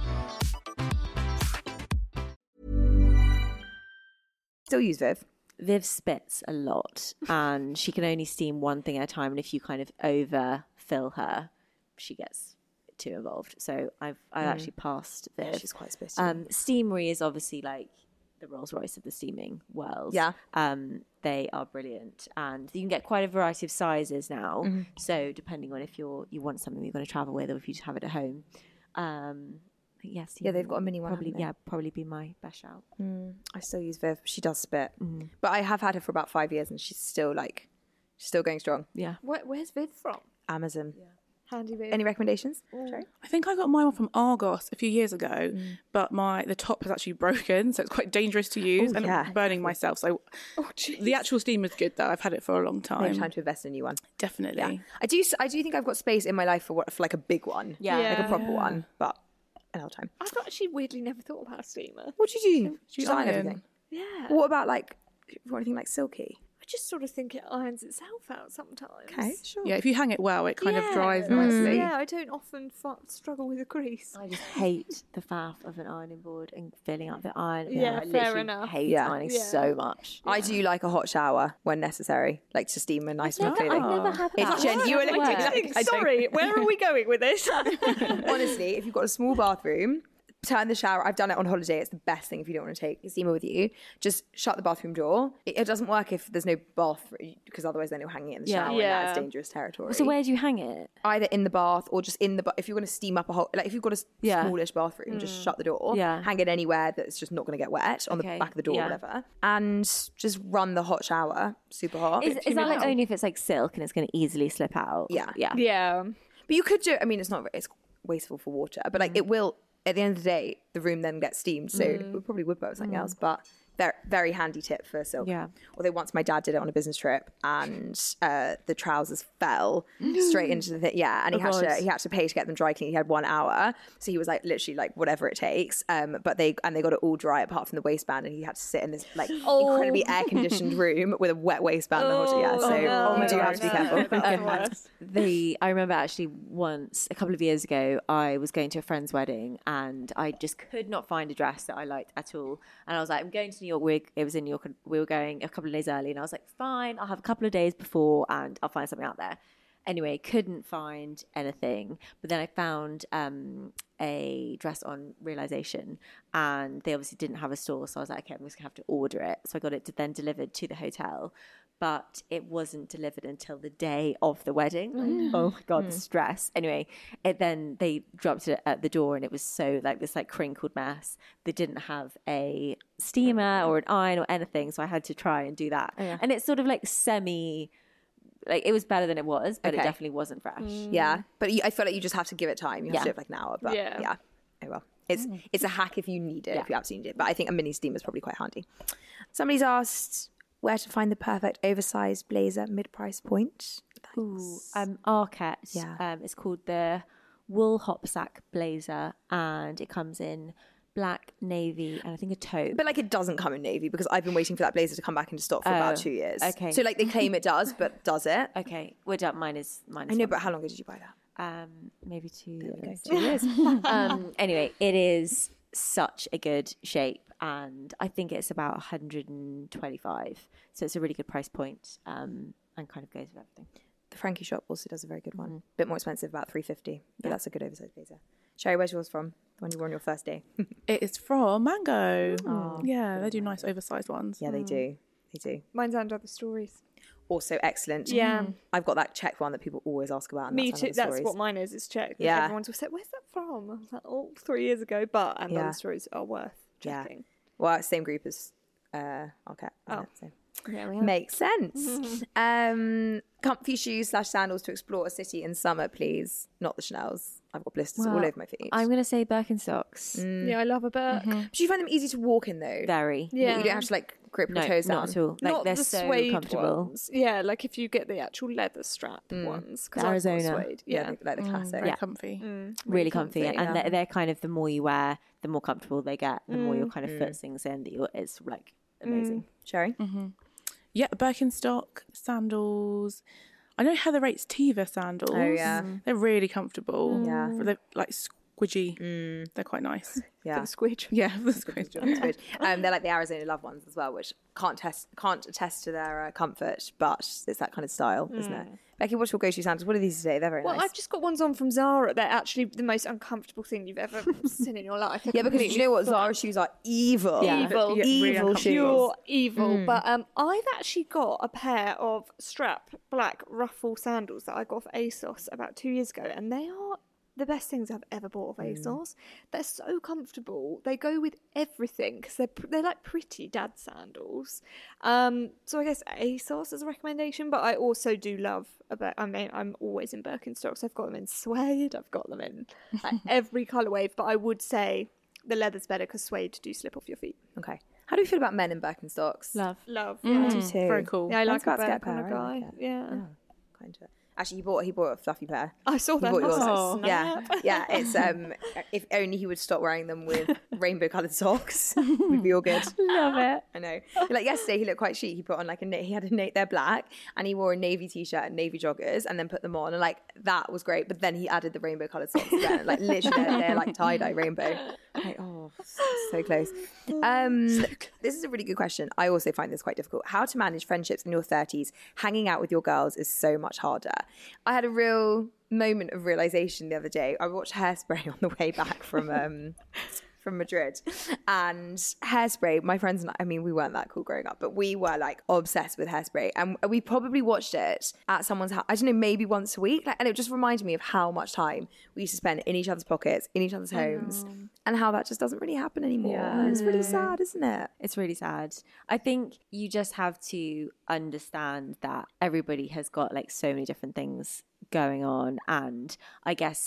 Still use Viv. Viv spits a lot, and she can only steam one thing at a time. And if you kind of overfill her, she gets too involved. So I've I actually passed Viv. She's quite spitty. Um, Steamery is obviously like the Rolls Royce of the steaming world. Yeah. Um, they are brilliant, and you can get quite a variety of sizes now. Mm-hmm. So depending on if you're you want something you're going to travel with, or if you just have it at home. Um, yes. Yeah, they've got a mini one, Probably, haven't they? yeah, probably be my best shout. I still use Viv. She does spit. Mm. But I have had her for about five years, and she's still like, she's still going strong. Yeah. Where, where's Viv from? Amazon. Handy Viv. Any recommendations? Sherry? I think I got mine from Argos a few years ago, Mm. but my the top has actually broken, so it's quite dangerous to use, Oh, and yeah. I'm burning myself. So Oh, jeez. the actual steamer's good though. I've had it for a long Maybe time. time to invest in a new one. Definitely. Yeah. I do. I do think I've got space in my life for what for like a big one. Yeah. Like a Yeah. proper one, but another time. I've actually weirdly never thought about a steamer. What do you do? Do you Design iron? everything. Yeah. What about like what anything like silky? I just sort of think it irons itself out sometimes. Okay, sure. Yeah, if you hang it well, it kind of Yeah. dries Mm. nicely. Yeah, I don't often f- struggle with a crease. I just hate the faff of an ironing board and filling up the iron. Yeah, I fair literally enough. hate Yeah. ironing Yeah. so much. I do like a hot shower when necessary, like to steam a nice Never, one. I've never had that. It's genuinely What? like, I don't- Sorry, where are we going with this? Honestly, if you've got a small bathroom, turn the shower. I've done it on holiday. It's the best thing if you don't want to take a steamer with you. Just shut the bathroom door. It, it doesn't work if there's no bath, because otherwise then you're hanging it in the Yeah. shower, and Yeah. that's dangerous territory. So where do you hang it? Either in the bath or just in the bath. If you're going to steam up a whole, like if you've got a s- Yeah. smallish bathroom, just shut the door. Yeah. Hang it anywhere that's just not going to get wet, on Okay, the back of the door yeah. or whatever. And just run the hot shower super hot. Is, is that like only if it's like silk and it's going to easily slip out? Yeah. Yeah. yeah. But you could do, I mean, it's not, it's wasteful for water, but like it will, at the end of the day, the room then gets steamed. So we probably would put something else, but very, very handy tip for silk. Yeah. Although once my dad did it on a business trip, and uh, the trousers fell straight into the thing. Yeah, and he Oh, had God. to he had to pay to get them dry cleaned. He had one hour, so he was like literally like whatever it takes. Um, but they and they got it all dry apart from the waistband, and he had to sit in this like Oh. incredibly air conditioned room with a wet waistband the whole time. Yeah, so no. you do Oh, have to be no. careful. That's the worst. The I remember actually once a couple of years ago I was going to a friend's wedding and I just could not find a dress that I liked at all, and I was like, I'm going to New York. We it was in New York and we were going a couple of days early, and I was like, fine, I'll have a couple of days before and I'll find something out there. Anyway, couldn't find anything, but then I found um a dress on Realization, and they obviously didn't have a store, so I was like, okay, I'm just gonna have to order it. So I got it then delivered to the hotel, but it wasn't delivered until the day of the wedding. Like, oh my god, the stress. Anyway, it then they dropped it at the door, and it was so like this like crinkled mess. They didn't have a steamer or an iron or anything, so I had to try and do that. And it's sort of like semi. Like it was better than it was, but Okay. it definitely wasn't fresh. Yeah, but you, I feel like you just have to give it time. You have Yeah. to do it for like an hour. But yeah, Yeah. oh well. It's it's a hack if you need it, Yeah. if you absolutely need it. But I think a mini steamer is probably quite handy. Somebody's asked where to find the perfect oversized blazer mid-price point. Ooh, um, Arquette. Yeah. Um, it's called the Wool Hopsack Blazer, and it comes in black, navy, and I think a taupe. But like it doesn't come in navy because I've been waiting for that blazer to come back into stock for about Oh, two years. okay. So like they claim it does, but does it? Okay, we're done. Mine is mine. Is I know, one. but how long ago did you buy that? um, maybe two years. Two years. um, anyway, it is such a good shape, and I think it's about one hundred twenty-five. So it's a really good price point, um, and kind of goes with everything. The Frankie shop also does a very good one. Mm. Bit more expensive, about three fifty, but that's a good oversized blazer. Sherry, where's yours from? The one you wore on your first day? It is from Mango. Yeah, they do nice oversized ones. Yeah, they do. They do. Mine's and other stories. Also excellent. Yeah. I've got that checked one that people always ask about. And Me that's too. Another That's Stories. what mine is. It's checked. Yeah. Everyone's always said, "Where's that from?" I was like, "Oh, three years ago." But and Yeah. other stories are worth Yeah. checking. Well, same group as uh, Arquette. Oh. So. Yeah, we are. Makes sense. um, comfy shoes slash sandals to explore a city in summer, please. Not the Chanel's. I've got blisters all Well, over my feet. I'm going to say Birkenstocks. Yeah, I love a Burke. But do you find them easy to walk in though? Very. Yeah. You don't have to like grip No, your toes down. not at all. Like Not they're the so suede comfortable. ones. Yeah, like if you get the actual leather strap ones. 'cause The I've got Arizona. Suede. Yeah, Yeah. the- like the classic. Very Yeah. comfy. Really comfy, comfy, and yeah. they're, they're kind of the more you wear, the more comfortable they get. The more your kind of foot sinks in. That you're, it's like amazing. Sherry? Yeah, Birkenstock sandals. I know Heather rates Tiva sandals. Oh, yeah. They're really comfortable. Yeah. They're like squidgy. They're quite nice. Yeah. Squidge. Yeah, the squidge. It's good. Um, they're like the Arizona Love ones as well, which can't test can't attest to their uh, comfort, but it's that kind of style, isn't it? Becky, what's your go-to sandals? What are these today? They're very Well, nice. I've just got ones on from Zara. They're actually the most uncomfortable thing you've ever seen in your life. They're yeah, because you completely know what? flat. Zara shoes are evil. Yeah. Evil. Yeah, really evil shoes. Pure evil. But um, I've actually got a pair of strap black ruffle sandals that I got off ASOS about two years ago, and they are the best things I've ever bought off ASOS. They're so comfortable. They go with everything because they're pr- they're like pretty dad sandals. Um, so I guess ASOS is a recommendation, but I also do love about. I mean, I'm always in Birkenstocks. I've got them in suede. I've got them in like, every colourway. But I would say the leather's better because suede do slip off your feet. Okay. How do you feel about men in Birkenstocks? Love. Love. I Yeah. do too. Very cool. Yeah, I like Mine's a about to get Birk on a pair, I like guy. it. Yeah. Kind of. Actually, he bought he bought a fluffy pair. I saw He that. bought I was yours. like, Oh. Yeah, snap. yeah. It's um, if only he would stop wearing them with rainbow-coloured socks, we'd be all good. Love it. I know. Like yesterday, he looked quite chic. He put on like a na- he had a na- they're black, and he wore a navy t-shirt and navy joggers, and then put them on, and like that was great. But then he added the rainbow-coloured socks again, like literally they're, they're like tie-dye rainbow. Like, oh, so close. Um, this is a really good question. I also find this quite difficult. How to manage friendships in your thirties? Hanging out with your girls is so much harder. I had a real moment of realization the other day. I watched Hairspray on the way back from um from Madrid, and Hairspray, my friends and I, I mean, we weren't that cool growing up, but we were like obsessed with Hairspray, and we probably watched it at someone's house, I don't know, maybe once a week, like, and it just reminded me of how much time we used to spend in each other's pockets, in each other's homes, and how that just doesn't really happen anymore. Yeah. It's really sad, isn't it? It's really sad. I think you just have to understand that everybody has got like so many different things going on, and I guess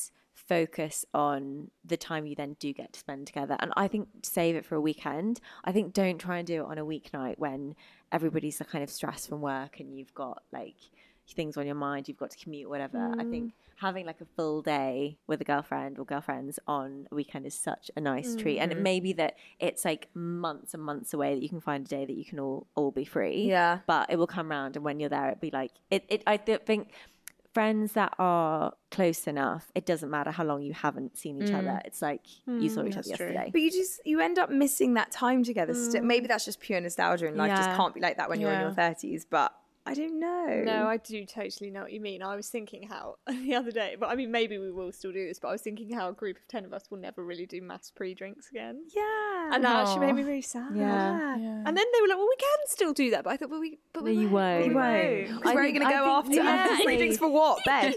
focus on the time you then do get to spend together. And I think save it for a weekend. I think don't try and do it on a weeknight when everybody's kind of stressed from work and you've got like things on your mind, you've got to commute, whatever. Mm. I think having like a full day with a girlfriend or girlfriends on a weekend is such a nice mm. treat. And it may be that it's like months and months away that you can find a day that you can all, all be free. Yeah. But it will come round, and when you're there, it'd be like, it, it I th- think friends that are close enough, it doesn't matter how long you haven't seen each mm. other. It's like you saw each other yesterday. But you just, you end up missing that time together. Mm. Maybe that's just pure nostalgia, and life yeah. just can't be like that when yeah. you're in your thirties. But I don't know. No, I do totally know what you mean. I was thinking how the other day, but I mean, maybe we will still do this, but I was thinking how a group of ten of us will never really do mass pre-drinks again. Yeah. And that actually made me really sad. Yeah. yeah. And then they were like, well, we can still do that. But I thought, well, we, but we no, you won't. You won't. Because where are you going to go after? Yeah. Pre-drinks for what? Bed.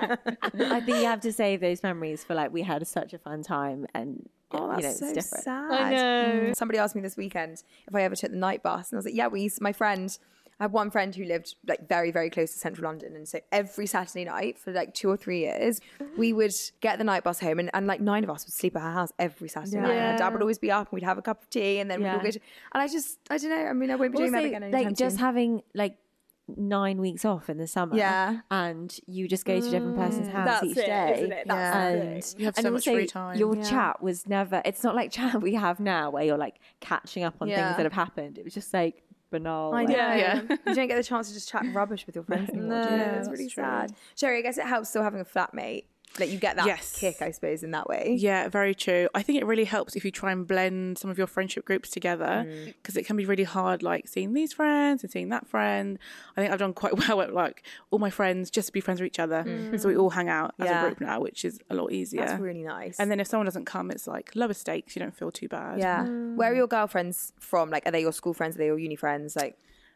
I think you have to save those memories for like, we had such a fun time, and oh, that's you know, it's so different. sad. I know. Mm. Somebody asked me this weekend if I ever took the night bus, and I was like, yeah, we used, my friend, I had one friend who lived like very, very close to central London. And so every Saturday night for like two or three years, we would get the night bus home, and, and like nine of us would sleep at her house every Saturday yeah. night. And Dad would always be up, and we'd have a cup of tea, and then yeah. we'd all go to, and I just, I don't know. I mean, I won't be also, doing that again anytime like just soon. having like nine weeks off in the summer, yeah, and you just go to different person's house That's each it, day, isn't it? That's yeah. and you have and so also much free time. your yeah. chat was never. It's not like chat we have now where you're like catching up on Yeah. things that have happened. It was just like banal. I like- know. Yeah. You don't get the chance to just chat rubbish with your friends anymore. do you? No, It's really that's true. sad. Sherry, I guess it helps still having a flatmate. Like you get that Yes. kick, I suppose, in that way. Yeah, very true. I think it really helps if you try and blend some of your friendship groups together, because it can be really hard, like seeing these friends and seeing that friend. I think I've done quite well at like all my friends just to be friends with each other, so we all hang out as Yeah. a group now, which is a lot easier. That's really nice. And then if someone doesn't come, it's like lower stakes. You don't feel too bad. yeah. Where are your girlfriends from? Like, are they your school friends? Are they your uni friends? Like,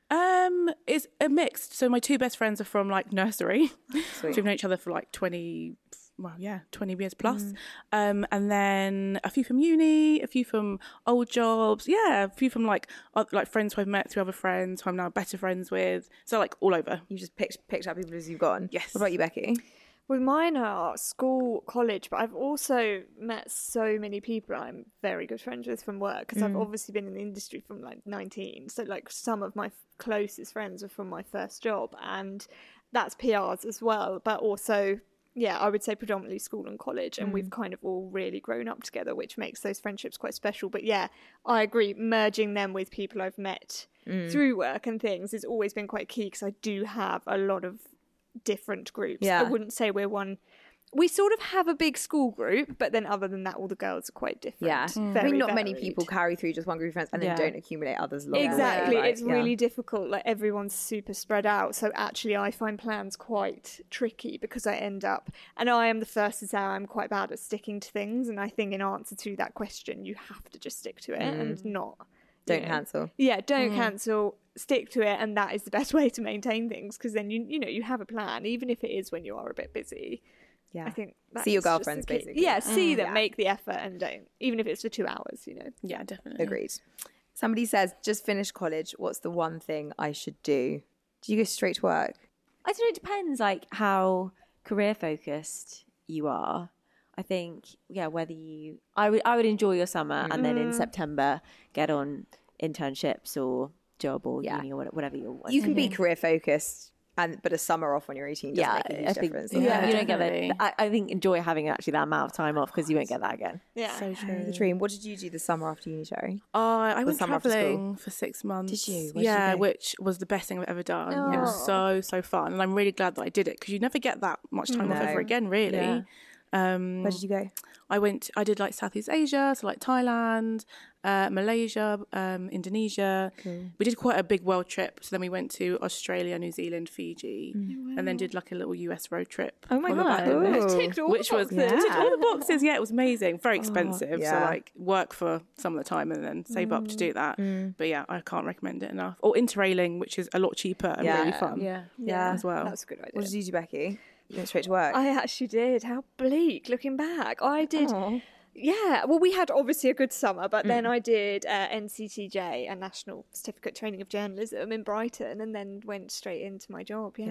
Um, it's a mixed. So my two best friends are from like nursery. Sweet. So we've known each other for like twenty, well, yeah, twenty years plus. Mm. Um, and then a few from uni, a few from old jobs. Yeah, a few from like other, like friends who I've met through other friends who I'm now better friends with. So like all over. you just picked picked up people as you've gone. Yes. What about you, Becky? Well, mine are school, college, but I've also met so many people I'm very good friends with from work, because I've obviously been in the industry from like nineteen. So like some of my f- closest friends are from my first job, and that's P Rs as well. But also, yeah, I would say predominantly school and college, and we've kind of all really grown up together, which makes those friendships quite special. But yeah, I agree, merging them with people I've met through work and things has always been quite key, because I do have a lot of different groups. Yeah. I wouldn't say we're one. We sort of have a big school group, but then other than that, all the girls are quite different. Yeah. I Very mean, not many varied. people carry through just one group of friends and then Yeah. don't accumulate others along the way, Exactly. right? It's Yeah. really difficult. Like everyone's super spread out. So actually I find plans quite tricky, because I end up, and I am the first to say I'm quite bad at sticking to things. And I think in answer to that question, you have to just stick to it and not. Don't you know, cancel. Yeah, don't cancel. Stick to it, and that is the best way to maintain things, because then you you know you have a plan, even if it is when you are a bit busy. Yeah. I think that See your is just girlfriends, the key. basically. Yeah, see them, Yeah. make the effort, and don't, even if it's for two hours. You know. Yeah, definitely. Agreed. Somebody says, just finished college. What's the one thing I should do? Do you go straight to work? I don't know, it depends like how career focused you are. I think, yeah, whether you, I would, I would enjoy your summer and then in September get on internships or job or Yeah. uni or whatever you're You can be career focused, and but a summer off when you're eighteen doesn't yeah, make a huge I think difference. yeah, Yeah, you don't get definitely. that. I, I think enjoy having actually that amount of time off, because you won't get that again. Yeah. So true. The dream. What did you do the summer after uni, Sherry? Uh, I went summer after school? travelling for six months. Did you? Where'd you yeah, go? which was the best thing I've ever done. It was so, so fun. And I'm really glad that I did it, because you never get that much time off No. ever again, really. Yeah. Um, Where did you go? I went, I did like Southeast Asia, so like Thailand, uh, Malaysia, um, Indonesia. We did quite a big world trip. So then we went to Australia, New Zealand, Fiji, and then did like a little U S road trip. Oh my on the back God. of it, Ooh. Ticked all Which the was boxes. ticked all the boxes. Yeah, it was amazing. Very expensive. yeah. So like work for some of the time and then save up to do that. But yeah, I can't recommend it enough. Or interrailing, which is a lot cheaper and Yeah. really fun. Yeah. Yeah. as well. That's a good idea. What did you do, Becky? You went straight to work. I actually did. How bleak looking back. I did. Aw. Yeah. Well, we had obviously a good summer, but then I did uh, N C T J, a National Certificate Training of Journalism in Brighton, and then went straight into my job. Yeah. Yeah.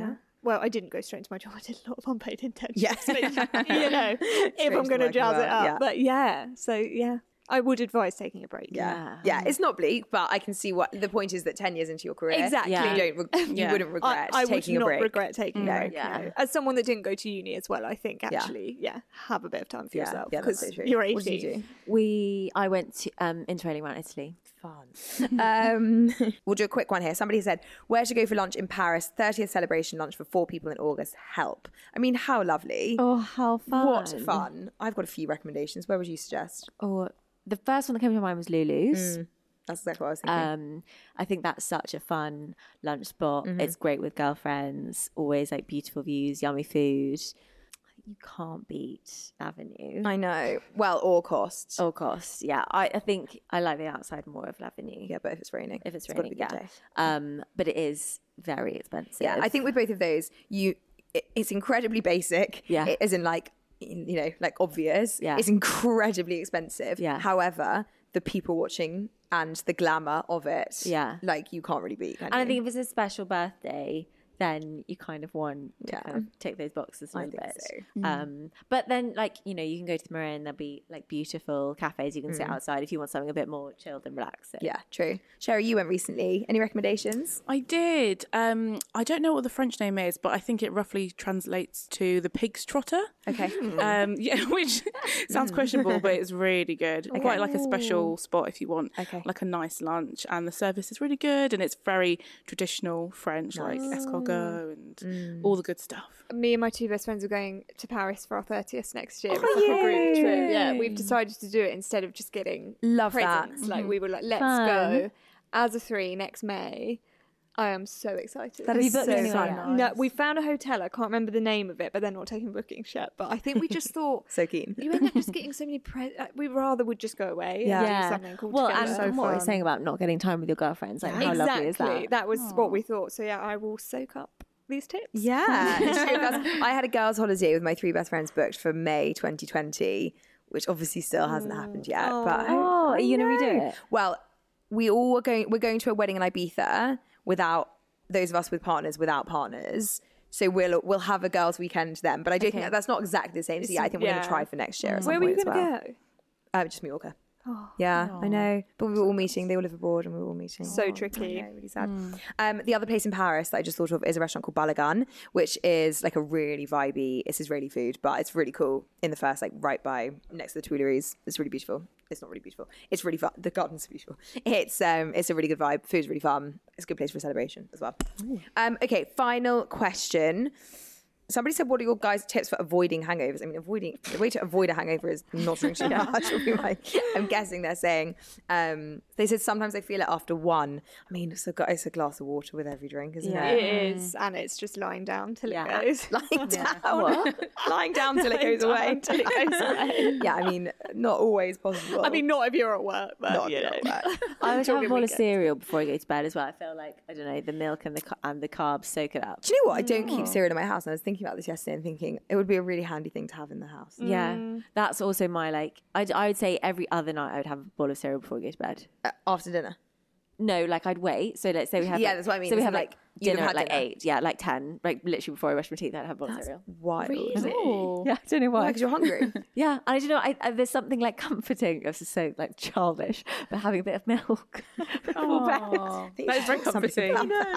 well, I didn't go straight into my job. I did a lot of unpaid internships. Yes. But, you know, if I'm going to jazz it up. Yeah. But yeah, so yeah, I would advise taking a break. Yeah. yeah, it's not bleak, but I can see what the point is that ten years into your career, Exactly. you Yeah. don't, re- you Yeah. wouldn't regret I, I taking would a not break. regret taking No. a break. Yeah. No. As someone that didn't go to uni as well, I think Yeah. actually, yeah, have a bit of time for Yeah. yourself Yeah, that's because so true. you're What did you eighteen. do? We, I went to um, Interrailing around Italy. Fun. um, we'll do a quick one here. Somebody said, where to go for lunch in Paris, thirtieth celebration lunch for four people in August. Help. I mean, how lovely. Oh, how fun! What fun. I've got a few recommendations. Where would you suggest? Oh, the first one that came to mind was Lulu's. Mm, that's exactly what I was thinking. Um, I think that's such a fun lunch spot. Mhm. It's great with girlfriends. Always like beautiful views, yummy food. You can't beat L'Avenue. I know. Well, or cost. Or cost, yeah. I, I think I like the outside more of L'Avenue. Yeah, but if it's raining. If it's It's gotta raining, be a good yeah. day. Um, but it is very expensive. Yeah, I think with both of those, you it, it's incredibly basic. Yeah. It isn't like, you know, like obvious. Yeah. It's incredibly expensive. Yeah. However, the people watching and the glamour of it, Yeah. like you can't really beat. Can And I you? think if it's a special birthday, then you kind of want to Yeah. kind of tick those boxes a I little think bit. so. Um, but then, like, you know, you can go to the Marin, there'll be like beautiful cafes. You can sit Mm. outside if you want something a bit more chilled and relaxing. Yeah, true. Sherry, you went recently. Any recommendations? I did. Um, I don't know what the French name is, but I think it roughly translates to the pig's trotter. Okay. Um, yeah, which sounds questionable, but it's really good. Okay. Quite like a special spot if you want Okay. like a nice lunch, and the service is really good, and it's very traditional French, like escargot and all the good stuff. Me and my two best friends are going to Paris for our thirtieth next year. Oh, It's like a group trip. Yeah, yay. we've decided to do it instead of just getting Love that. presents. Like we were like, let's Fun. go as a three next May. I am so excited. That Have is you booked so anywhere fun. yet? No, we found a hotel. I can't remember the name of it, but they're not taking bookings yet. But I think we just thought So keen. you end up just getting so many. Pre- uh, we rather would just go away. Yeah. and Yeah. do something cool Well, together. and So what we're fun. saying about not getting time with your girlfriends, like how exactly. lovely is that? That was what we thought. So yeah, I will soak up these tips. Yeah. It's true. That's- I had a girls' holiday with my three best friends booked for May twenty twenty, which obviously still hasn't happened yet. But Oh, are you I gonna redo know. it? Well, we all were going. We're going to a wedding in Ibiza without those of us with partners without partners. So we'll we'll have a girls' weekend then. But I don't think Okay. that, that's not exactly the same. So yeah, I think we're going yeah. to try for next year. At some Where were you point as going well. to go? Uh, just Mallorca. Yeah, I know. But we were all meeting. They all live abroad, and we were all meeting. So tricky. I know, really sad. Um, the other place in Paris that I just thought of is a restaurant called Balagan, which is like a really vibey. It's Israeli food, but it's really cool. In the first, like right by next to the Tuileries, it's really beautiful. It's not really beautiful. It's really fun. The gardens are beautiful. It's um, it's a really good vibe. Food's really fun. It's a good place for a celebration as well. Um, okay, final question. Somebody said, what are your guys' tips for avoiding hangovers? I mean, avoiding the way to avoid a hangover is not drink too much. would be my- I'm guessing they're saying. Um, they said sometimes they feel it after one. I mean, it's a, it's a glass of water with every drink, isn't Yeah. it? It is, and it's just lying down till Yeah. it goes. Lying down, lying down till it goes Lying away. down till it goes away. Yeah, I mean, not always possible. I mean, not if you're at work, but not you if know. you're at work. I always have a Talking bowl of weekend. cereal before I go to bed as well. I feel like, I don't know, the milk and the ca- and the carbs soak it up. Do you know what? I don't keep cereal in my house, and I was thinking about this yesterday and thinking it would be a really handy thing to have in the house. Yeah, that's also my like. I'd, I would say every other night I would have a bowl of cereal before I go to bed. Uh, after dinner. No, like I'd wait. So let's say we have Yeah, like, that's what I mean. So we It's have like like you'd have dinner had at like dinner. eight. Yeah, like ten. Like literally before I brush my teeth, I'd have a bowl of cereal. Wild. Oh. Yeah, I don't know why. Because you're hungry. Yeah, and I don't know. I, I, there's something like comforting. This is so like childish, but having a bit of milk before bed. Aw, that is very comforting.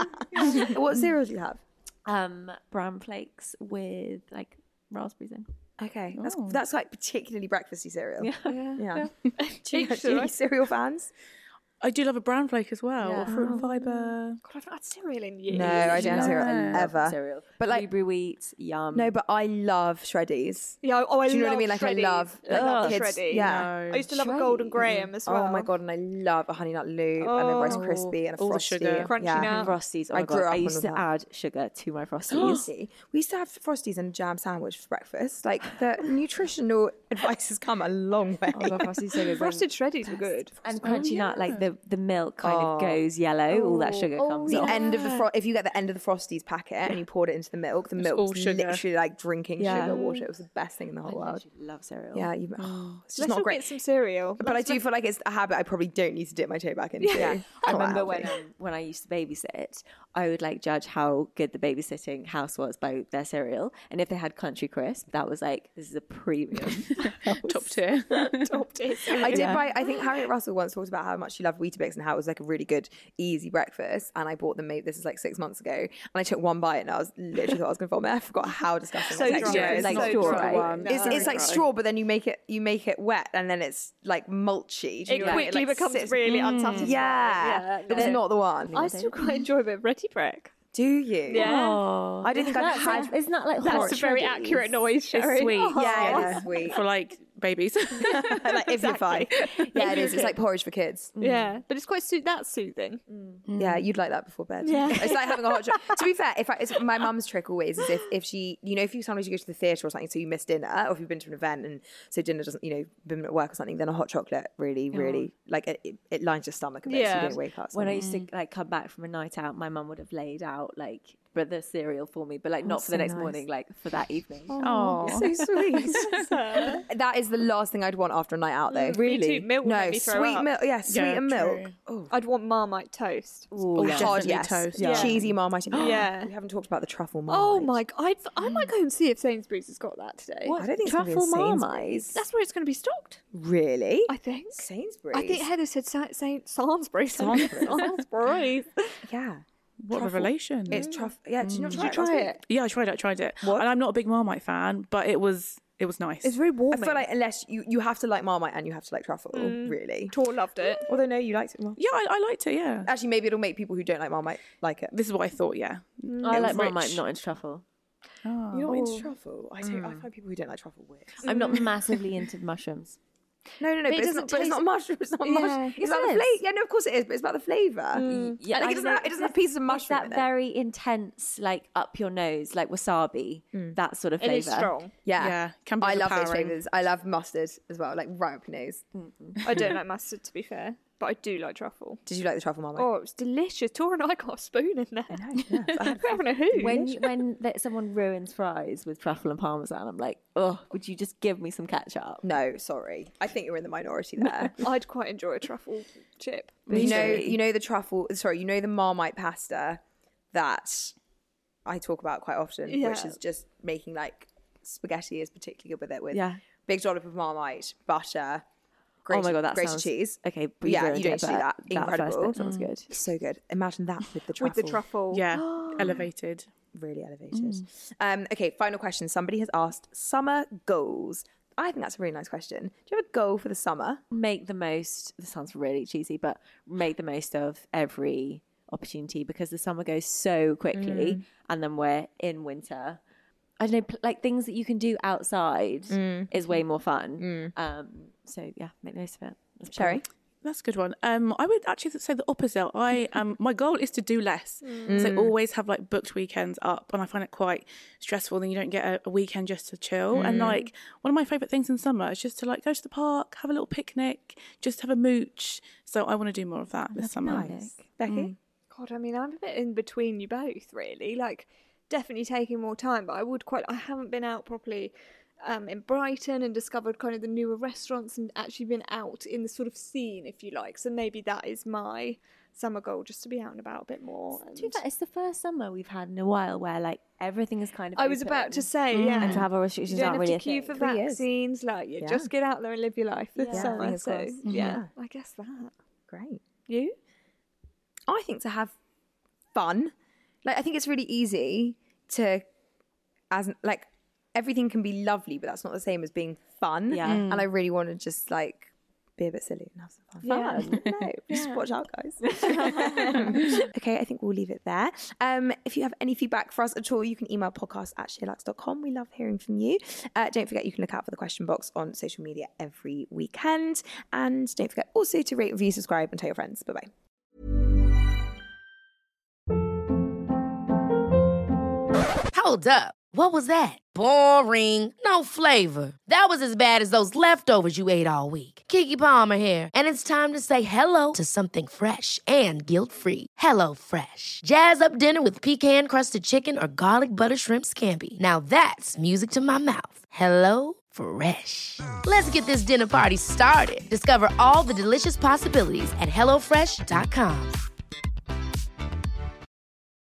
What cereal do you have? Um, brown flakes with like raspberries in. Okay, that's Oh. that's like particularly breakfasty cereal. Yeah. Yeah. do, you, Each do you to any cereal fans? I do love a brown flake as well, Yeah. or fruit and fibre. God, I've not had cereal in years. No, I don't have cereal Yeah. ever. Cereal, But like, blueberry wheat, yum. no, but I love Shreddies. Yeah, oh, I Do you know what I love mean? Like, I Shreddies. love, I love like, the kids- Shreddy. yeah. I used to love a Golden Graham as well. Oh my god, and I love a honey nut loop and a Rice Oh. Krispie and a All the frosty. sugar. Crunchy yeah. nut. Frosties. Oh I my grew god, up I on used all to that. add sugar to my frosties. Frosty. We used to have Frosties and jam sandwich for breakfast. Like the nutritional advice has come a long way. Oh my god, frosties so good. Frosted Shreddies were good. And crunchy nut, like the the, the milk kind Oh. of goes yellow, all that sugar comes The off. end of the fro- if you get the end of the Frosties packet and you poured it into the milk, the It's milk all was sugar. literally like drinking Yeah. sugar water. It was the best thing in the whole I world. literally love cereal. Yeah, you, oh, it's just Let's not all great. get some cereal. But I do feel like it's a habit I probably don't need to dip my toe back into. Yeah, It's I not remember when healthy. um, when I used to babysit, I would like judge how good the babysitting house was by their cereal, and if they had Country Crisp, that was like this is a premium. Top tier. Top tier. I did Yeah. buy. I think Harriet Russell once talked about how much she loved Weetabix and how it was like a really good, easy breakfast. And I bought them. Maybe this is like six months ago, and I took one bite and I was literally thought I was going to vomit. I forgot how disgusting So the texture dry. is. Like So straw, dry. right? It's, No. it's like straw, but then you make it you make it wet, and then it's like mulchy. Do you It know what I mean? quickly like becomes sits- really unsatisfying. Yeah, it was no. not the one. I still quite enjoy a bit of Ready Break. Do you? Yeah. Oh, I don't think I've That's had. like, isn't that like That's hot a very shreddies? accurate noise, Sherry. it's sweet. Yeah, it is sweet. For like babies. like if you're five. Yeah, it is. It's like porridge for kids. Yeah, but it's quite sooth- that's soothing. Yeah, you'd like that before bed. Yeah. It's like having a hot chocolate. To be fair, if I, it's, my mum's trick always is if, if she, you know, if you sometimes you go to the theatre or something, so you miss dinner, or if you've been to an event and so dinner doesn't, you know, been at work or something, then a hot chocolate really, really, like it, it, it lines your stomach a bit so Yeah. you don't wake up. When I used to like come back from a night out, my mum would have laid out like the cereal for me, but like not That's for the so next nice. morning, like for that evening. Oh, so sweet. That is the last thing I'd want after a night out, though. Me too. Milk would No, make me throw sweet up. milk. Yeah, sweet Yeah, and milk. true. Oh, I'd want Marmite toast. Ooh, yeah. God, definitely yes. toast. Yeah. Cheesy Marmite. Yeah. We haven't talked about the truffle Marmite. Oh my god! I'd, I might go and see if Sainsbury's has got that today. I don't think it's gonna be in Truffle Sainsbury's. Marmite? That's where it's going to be stocked. Really? I think. Sainsbury's. I think Heather said Sa- Saint Salisbury. Sainsbury's. Salisbury. Yeah. what revelation. It's truffle. Yeah, did you not Did try you it? last try week? it? Yeah, I tried it. I tried it. What? And I'm not a big Marmite fan, but it was it was nice. It's very I warming. feel like unless you, you have to like Marmite and you have to like truffle, really. Tor loved it. Although no, you liked it more. yeah, I, I liked it. Yeah, Actually, maybe it'll make people who don't like Marmite like it. this is what I thought. Yeah, I It like was Marmite, rich. not into truffle. Oh. You're not into truffle. I don't. I find people who don't like truffle weird. I'm not massively into mushrooms. No, no, no. But But, it it's, doesn't not, but it's taste- not mushroom. It's not Yeah. mushroom. It's Yes, about it the is. flavour. Yeah, no, of course it is. But it's about the flavour. Yeah, I think I it doesn't. know- Have, it doesn't have pieces of It's mushroom that in it. very intense, like up your nose, like wasabi, that sort of It is flavour. strong. Yeah, Yeah, can be I love those overpowering. flavours. I love mustard as well, like right up your nose. I don't like mustard, to be fair, but I do like truffle. Did you like the truffle Marmite? Oh, it was delicious. Tor and I got a spoon in there. yeah. I had We're having a hoot. When you, when that someone ruins fries with truffle and parmesan, I'm like, oh, would you just give me some ketchup? No, sorry. I think you're in the minority there. I'd quite enjoy a truffle chip. you know, Really? you know the truffle. Sorry, you know the Marmite pasta that I talk about quite often, Yeah. which is just making like spaghetti is particularly good with it. With Yeah. big dollop of Marmite, butter. Oh my grated- God, that grated sounds cheese. Okay, But yeah, ruined you don't it, see but that. That first Incredible. bit sounds good. So good. Imagine that with the truffle. With the truffle. Yeah, elevated. Really elevated. Um, okay, final question. Somebody has asked summer goals. I think that's a really nice question. Do you have a goal for the summer? Make the most. This sounds really cheesy, but make the most of every opportunity because the summer goes so quickly, and then we're in winter. I don't know, pl- like things that you can do outside is way more fun. Um, so yeah, make the most of it. That's Sherry? That's a good one. Um, I would actually say the opposite. I um, my goal is to do less. So I always have like booked weekends up, and I find it quite stressful. Then you don't get a, a weekend just to chill. And like one of my favorite things in summer is just to like go to the park, have a little picnic, just have a mooch. So I want to do more of that this summer. Nice. Becky? God, I mean, I'm a bit in between you both, really. Like, definitely taking more time, but I would quite. I haven't been out properly um, in Brighton and discovered kind of the newer restaurants and actually been out in the sort of scene, if you like. So maybe that is my summer goal, just to be out and about a bit more. To be and- fair, it's the first summer we've had in a while where like everything is kind of. I was about open. to say, yeah. And travel You restrictions don't aren't have really to a queue thing. for Three years. vaccines. Like, you Yeah. just get out there and live your life this Yeah, summer. fingers So, crossed. yeah, I guess that. Great. You? I think to have fun. Like, I think it's really easy to, as like, everything can be lovely, but that's not the same as being fun. Yeah. Mm. And I really want to just like be a bit silly and have some fun. Yeah. Fun. No, just watch out, guys. Okay, I think we'll leave it there. Um, if you have any feedback for us at all, you can email podcast at sheerluxe dot com. We love hearing from you. Uh, don't forget, you can look out for the question box on social media every weekend. And don't forget also to rate, review, subscribe, and tell your friends. Bye-bye. Hold up. What was that? Boring. No flavor. That was as bad as those leftovers you ate all week. Keke Palmer here, and it's time to say hello to something fresh and guilt-free. Hello Fresh. Jazz up dinner with pecan-crusted chicken or garlic butter shrimp scampi. Now that's music to my mouth. Hello Fresh. Let's get this dinner party started. Discover all the delicious possibilities at hello fresh dot com.